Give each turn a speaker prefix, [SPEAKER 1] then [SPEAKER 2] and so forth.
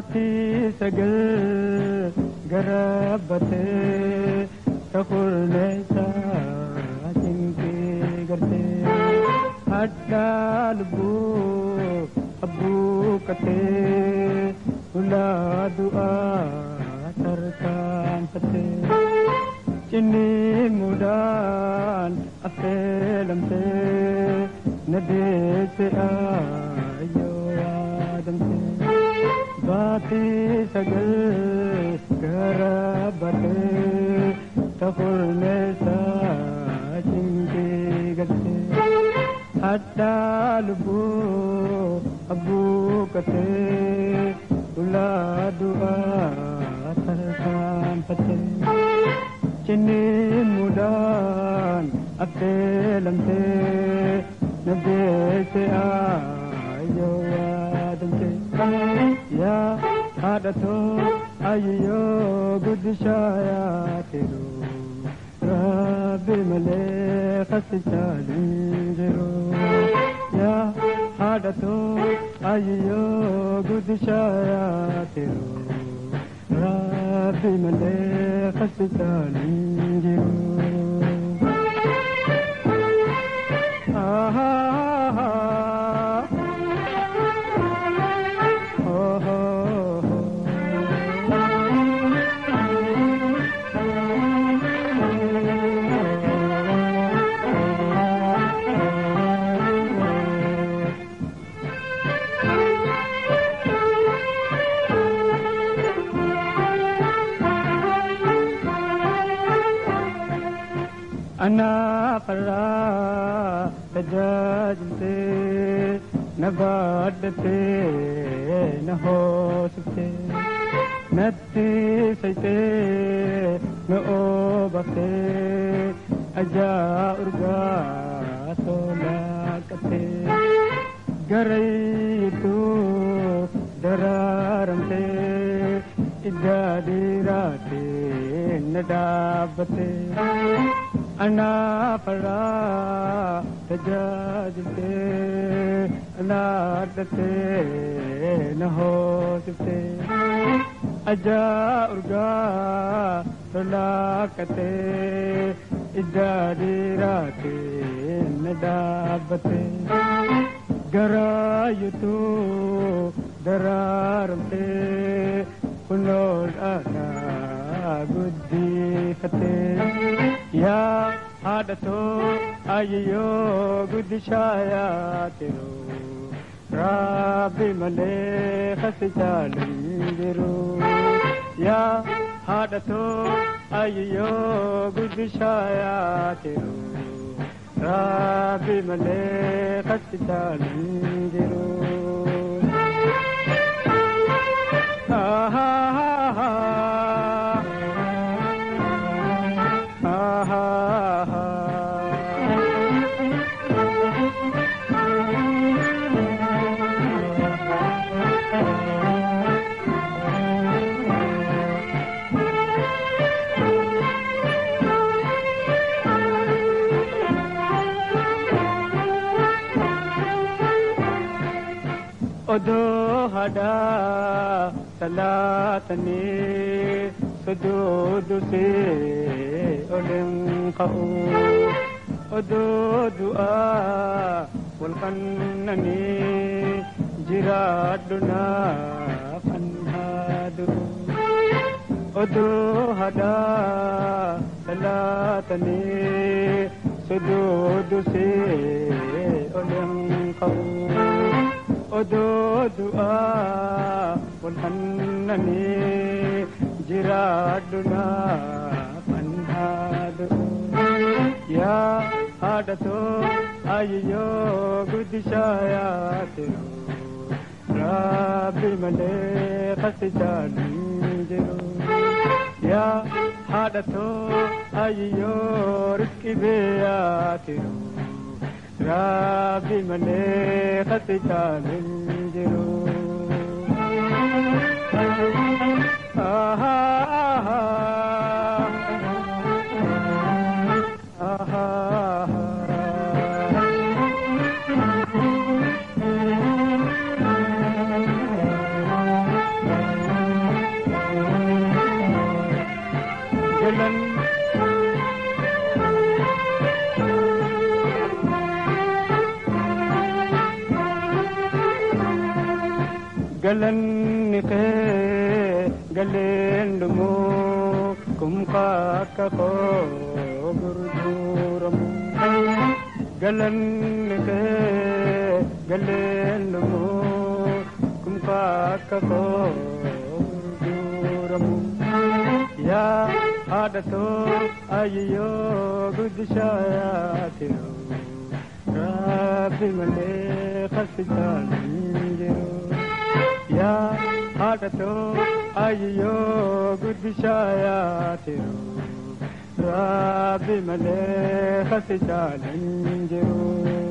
[SPEAKER 1] Baati sagal garabate takurneesa cinti garte adda lubu abu kate ula dua tarkan pate cini mudan apelamte nade se ayo adamte Baati sagal garabate takurneesa cinti garte adda lubu abu kate ula dua tarkan pate cini mudan apelamte nabe se ayo adamte ya hadato ayo gudshaya teru rabbi male khaschalinjero ya hadato ayo gudshaya teru rabbi male khaschalinjero Ana qara tajajte nabadte nahoste natti saite no obate aja urga solakte garaitu dararamte idadirate nadabate Ana para tajajte anadte nahoste aja urga solakate idadirate nadabate garayutu dararmte kunol ana guddi khate ya hadato ayo gudshaya teru rabbi male khaschalinjero ya hadato ayo gudshaya teru rabbi male khaschalinjero Odo hada salatani sududu se olem kau Odo dua wal kannani jiraduna fanhadu Odo hada salatani sududu se olem kau Odo dua wal kannani jiraduna fanhadu ya hadato ayo gudshaya teru rabbi male khaschalinjero ya hadato ayo rizqi beya teru rabbi male khaschalinjero galanniqe galendmo kumqaqaqo gurduramu galanniqe galendmo kumqaqaqo gurduramu ya hadato ayyo gudshayatiru rabbi male khasitaninjiru ya hadato ayyo gudshayatiru rabbi male khasitaninjiru